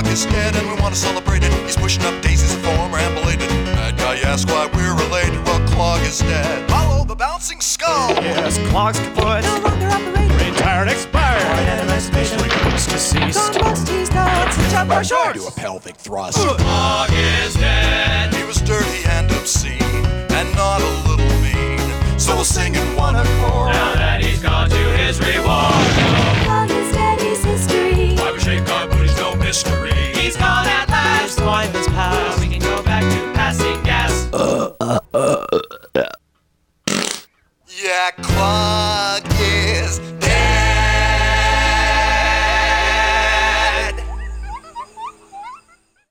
Clog is dead and we want to celebrate it. He's pushing up daisies and former and belated. Mad guy asks why we're related. Well, Clog is dead. Follow the bouncing skull. Yes, Clog's kaput. No longer operating. Retired expired. Emancipation. Deceased. He's got such a shorts. Do a pelvic thrust. Clog is dead. He was dirty and obscene.